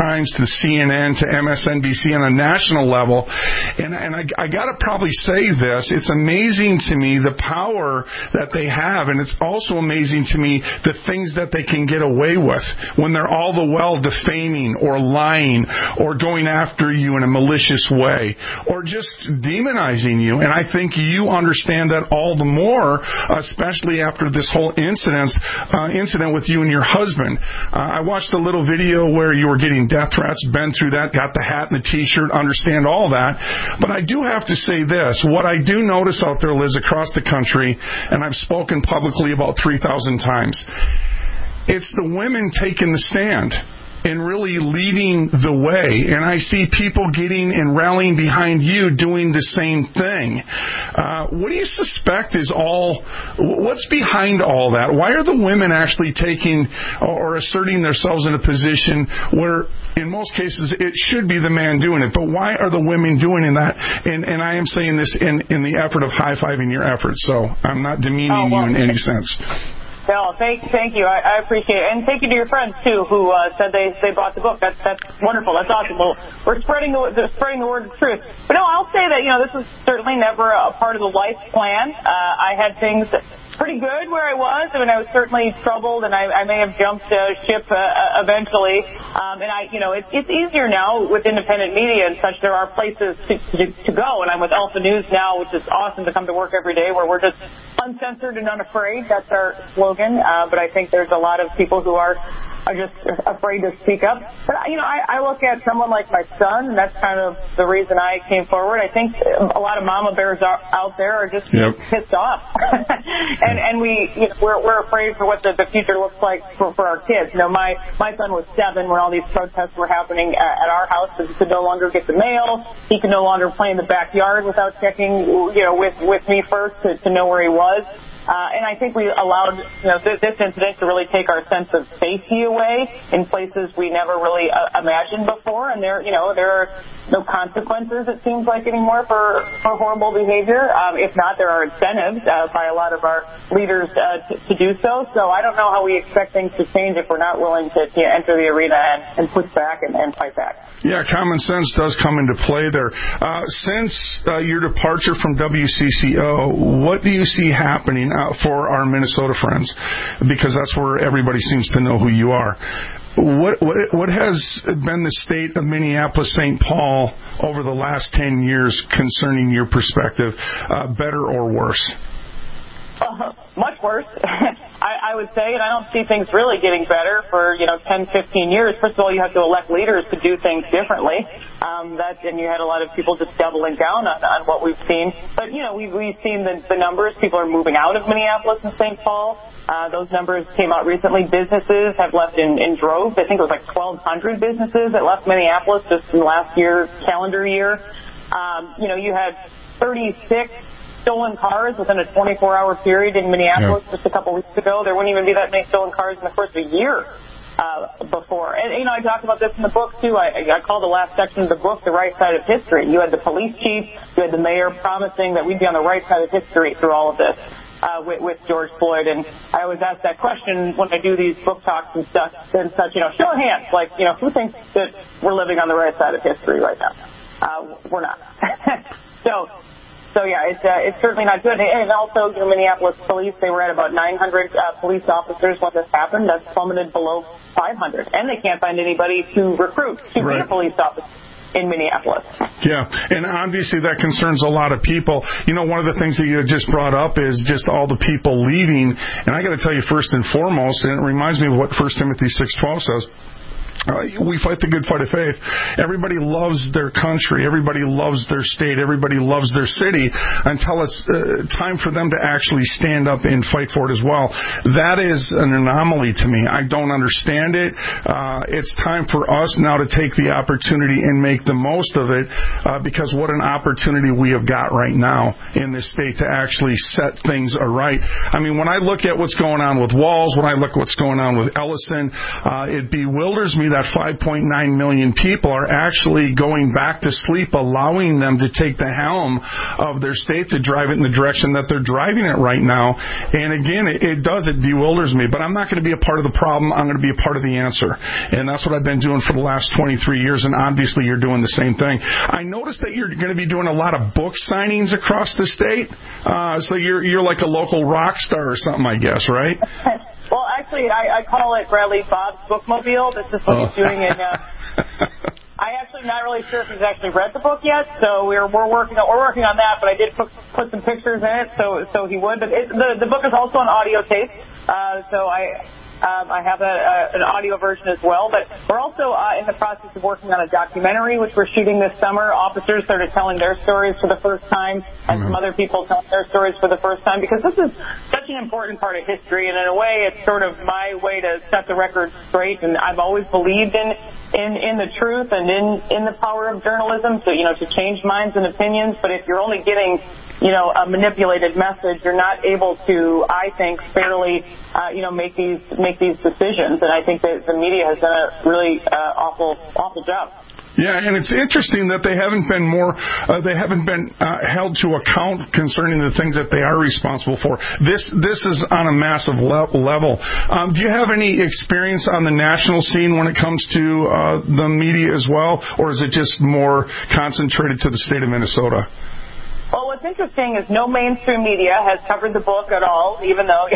to C N N, to M S N B C on a national level. And, and I, I got to probably say this. It's amazing to me the power that they have, and it's also amazing to me the things that they can get away with when they're all the while defaming or lying or going after you in a malicious way or just demonizing you. And I think you understand that all the more, especially after this whole incident, uh, incident with you and your husband. Uh, I watched a little video where you were getting death threats, been through that, got the hat and the T-shirt, understand all that. But I do have to say this. What I do notice out there, Liz, across the country, and I've spoken publicly about three thousand times, it's the women taking the stand and really leading the way. And I see people getting and rallying behind you doing the same thing. Uh, what do you suspect is all, what's behind all that? Why are the women actually taking or asserting themselves in a position where in most cases it should be the man doing it, but why are the women doing that? And, and I am saying this in, in the effort of high-fiving your efforts, so I'm not demeaning oh, well, you in any sense. No, thank, thank you. I, I appreciate it, and thank you to your friends too, who uh, said they they bought the book. That's that's wonderful. That's awesome. Well, we're spreading the spreading the word of truth. But no, I'll say that you know this was certainly never a part of the life plan. Uh, I had things pretty good where I was. I mean, I was certainly troubled, and I, I may have jumped uh, ship uh, eventually. Um, and I, you know, it's it's easier now with independent media and such. There are places to, to to go, and I'm with Alpha News now, which is awesome to come to work every day, where we're just uncensored and unafraid. That's our slogan. Uh, but I think there's a lot of people who are are just afraid to speak up. But, you know, I, I look at someone like my son, and that's kind of the reason I came forward. I think a lot of mama bears are, out there are just yep. pissed off. and and we, you know, we're, we're afraid for what the, the future looks like for, for our kids. You know, my, my son was seven when all these protests were happening at, at our house. He could no longer get the mail. He could no longer play in the backyard without checking, you know, with, with me first to, to know where he was. Uh, and I think we allowed, you know, this, this incident to really take our sense of safety away in places we never really uh, imagined before. And there, you know, there are no consequences, it seems like, anymore for, for horrible behavior. Um, if not, there are incentives uh, by a lot of our leaders uh, to, to do so. So I don't know how we expect things to change if we're not willing to, to enter the arena and, and push back and, and fight back. Yeah, common sense does come into play there. Uh, since uh, your departure from W C C O, what do you see happening uh, for our Minnesota friends? Because that's where everybody seems to know who you are. What what what has been the state of Minneapolis, Saint Paul over the last ten years concerning your perspective, uh, better or worse? Uh, much worse, I, I would say, and I don't see things really getting better for, you know, ten, fifteen years. First of all, you have to elect leaders to do things differently. Um, that, and you had a lot of people just doubling down on, on what we've seen. But, you know, we've, we've seen the, the numbers. People are moving out of Minneapolis and Saint Paul. Uh, those numbers came out recently. Businesses have left in, in droves. I think it was like twelve hundred businesses that left Minneapolis just in last year, calendar year. Um, you know, you had thirty-six stolen cars within a twenty-four hour period in Minneapolis yeah. just a couple weeks ago. There wouldn't even be that many stolen cars in the course of a year uh, before. And, you know, I talk about this in the book, too. I, I call the last section of the book The Right Side of History. You had the police chief, you had the mayor promising that we'd be on the right side of history through all of this uh, with, with George Floyd. And I always ask that question when I do these book talks and stuff and such, you know, show of hands. Like, you know, who thinks that we're living on the right side of history right now? Uh, we're not. so... So, yeah, it's, uh, it's certainly not good. And also, you know, Minneapolis police, they were at about nine hundred uh, police officers when this happened. That's plummeted below five hundred. And they can't find anybody to recruit to right. be a police officer in Minneapolis. Yeah, and obviously that concerns a lot of people. You know, one of the things that you just brought up is just all the people leaving. And I got to tell you, first and foremost, and it reminds me of what First Timothy six twelve says, Uh, we fight the good fight of faith. Everybody loves their country. Everybody loves their state. Everybody loves their city until it's uh, time for them to actually stand up and fight for it as well. That is an anomaly to me. I don't understand it. Uh, it's time for us now to take the opportunity and make the most of it uh, because what an opportunity we have got right now in this state to actually set things aright. I mean, when I look at what's going on with Walz, when I look at what's going on with Ellison, uh, it bewilders me me that five point nine million people are actually going back to sleep, allowing them to take the helm of their state to drive it in the direction that they're driving it right now. And again, it, it does, it bewilders me. But I'm not going to be a part of the problem. I'm going to be a part of the answer. And that's what I've been doing for the last twenty-three years, and obviously you're doing the same thing. I noticed that you're going to be doing a lot of book signings across the state. Uh, so you're you're like a local rock star or something, I guess, right? Well, actually, I, I call it Bradley Bob's Bookmobile. This is what oh. he's doing in... Uh, I actually am not really sure if he's actually read the book yet, so we're we're working on, we're working on that. But I did put, put some pictures in it, so so he would. But it, the the book is also on audio tape, uh, so I um, I have a, a, an audio version as well. But we're also uh, in the process of working on a documentary, which we're shooting this summer. Officers started telling their stories for the first time, and mm-hmm. some other people telling their stories for the first time, because this is such an important part of history, and in a way, it's sort of my way to set the record straight. And I've always believed in. In, in the truth and in, in the power of journalism to, you know, to change minds and opinions. But if you're only getting, you know, a manipulated message, you're not able to, I think, fairly, uh, you know, make these make these decisions. And I think that the media has done a really uh, awful, awful job. Yeah, and it's interesting that they haven't been more, uh, they haven't been uh, held to account concerning the things that they are responsible for. This this is on a massive le- level. Um, do you have any experience on the national scene when it comes to uh, the media as well, or is it just more concentrated to the state of Minnesota? Well, what's interesting is no mainstream media has covered the book at all, even though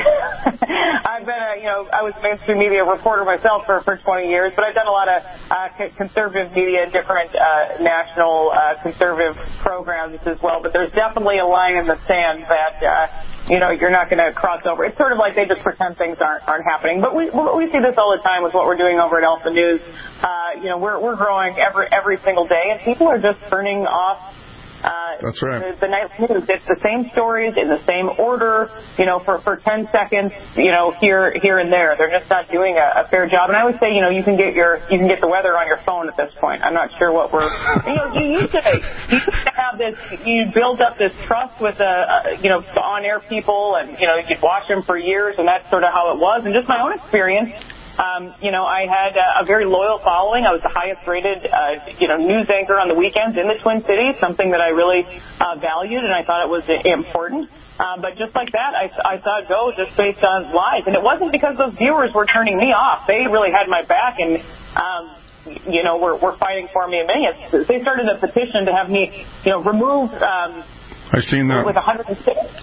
I've been a, you know, I was a mainstream media reporter myself for, for twenty years, but I've done a lot of uh, conservative media, different uh, national uh, conservative programs as well. But there's definitely a line in the sand that, uh, you know, you're not going to cross over. It's sort of like they just pretend things aren't, aren't happening. But we we see this all the time with what we're doing over at Alpha News. Uh, you know, we're we're growing every every single day, and people are just turning off. Uh, That's right. The, the nightly news, it's the same stories in the same order, you know, for, for ten seconds, you know, here, here and there. They're just not doing a, a fair job. And I would say, you know, you can get your, you can get the weather on your phone at this point. I'm not sure what we're, you know, you used to, you used to have this, you build up this trust with, uh, you know, on-air people, and, you know, you'd watch them for years, and that's sort of how it was. And just my own experience, Um, you know, I had uh, a very loyal following. I was the highest rated, uh, you know, news anchor on the weekends in the Twin Cities, something that I really uh, valued, and I thought it was important. Uh, but just like that, I, I saw it go just based on lies. And it wasn't because those viewers were turning me off. They really had my back, and, um, you know, were, were fighting for me in many instances. They started a petition to have me, you know, remove... Um, I've seen that. With one hundred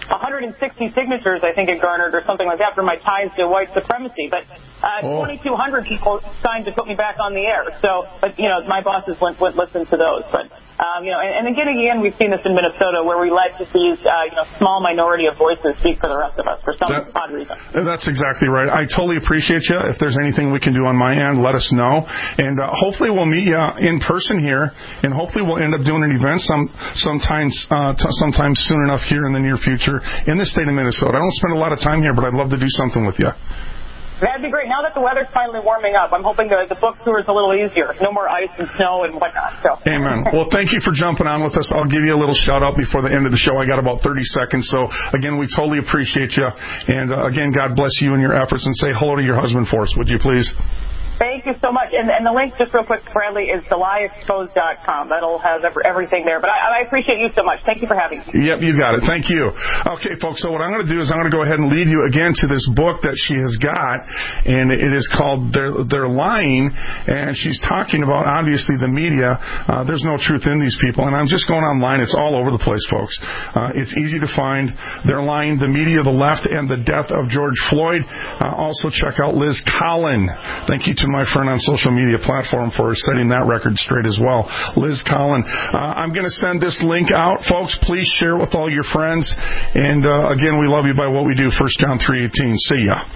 sixty signatures, I think it garnered, or something like that, for my ties to white supremacy. But uh, oh. twenty-two hundred people signed to put me back on the air. So, but, you know, my bosses wouldn't, wouldn't listen to those. But, um, you know, and, and again, again, we've seen this in Minnesota, where we let just these, uh, you know, small minority of voices speak for the rest of us for some that, odd reason. That's exactly right. I totally appreciate you. If there's anything we can do on my end, let us know. And uh, hopefully we'll meet you in person here, and hopefully we'll end up doing an event some sometimes uh, t- sometime soon enough here in the near future in the state of Minnesota. I don't spend a lot of time here, but I'd love to do something with you. That'd be great. Now that the weather's finally warming up, I'm hoping the, the book tour is a little easier. No more ice and snow and whatnot. So. Amen. Well, thank you for jumping on with us. I'll give you a little shout-out before the end of the show. I got about thirty seconds. So, again, we totally appreciate you. And, uh, again, God bless you and your efforts. And say hello to your husband for us, would you please? Thank you so much. And, and the link, just real quick, Bradley, is the lie exposed dot com. That'll have every, everything there. But I, I appreciate you so much. Thank you for having me. Yep, you got it. Thank you. Okay, folks, so what I'm going to do is I'm going to go ahead and lead you again to this book that she has got, and it is called They're, They're Lying, and she's talking about, obviously, the media. Uh, there's no truth in these people, and I'm just going online. It's all over the place, folks. Uh, it's easy to find. They're Lying, the media, the left, and the death of George Floyd. Uh, also, check out Liz Collin. Thank you to my friend on social media platform for setting that record straight as well. Liz Collin. Uh, I'm going to send this link out, folks. Please share it with all your friends. And uh, again, we love you by what we do. First John three eighteen. See ya.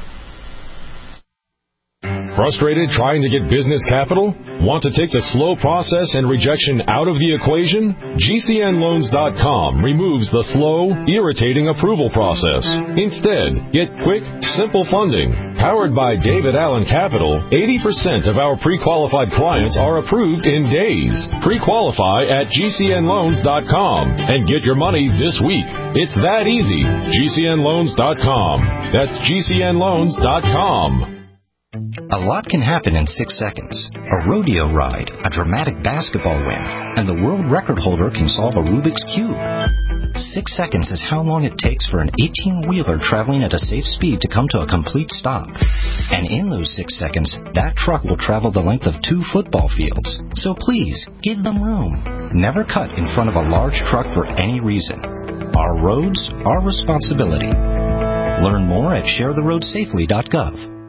Frustrated trying to get business capital? Want to take the slow process and rejection out of the equation? G C N loans dot com removes the slow, irritating approval process. Instead, get quick, simple funding. Powered by David Allen Capital, eighty percent of our pre-qualified clients are approved in days. Pre-qualify at G C N loans dot com and get your money this week. It's that easy. G C N loans dot com. That's G C N loans dot com. A lot can happen in six seconds. A rodeo ride, a dramatic basketball win, and the world record holder can solve a Rubik's Cube. Six seconds is how long it takes for an eighteen-wheeler traveling at a safe speed to come to a complete stop. And in those six seconds, that truck will travel the length of two football fields. So please, give them room. Never cut in front of a large truck for any reason. Our roads, our responsibility. Learn more at share the road safely dot gov.